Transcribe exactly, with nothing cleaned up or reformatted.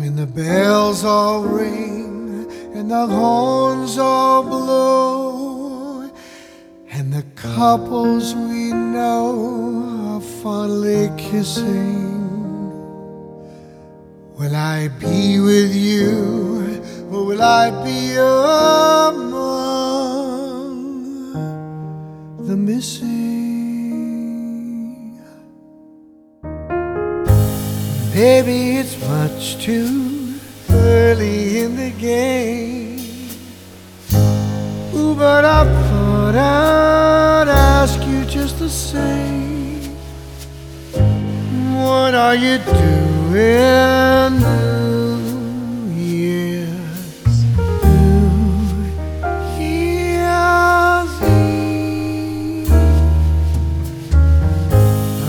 When the bells all ring and the horns all blow, and the couples we know are fondly kissing, will I be with you, or will I be among the missing? Baby, it's much too early in the game. Ooh, but I thought I'd ask you just the same. What are you doing?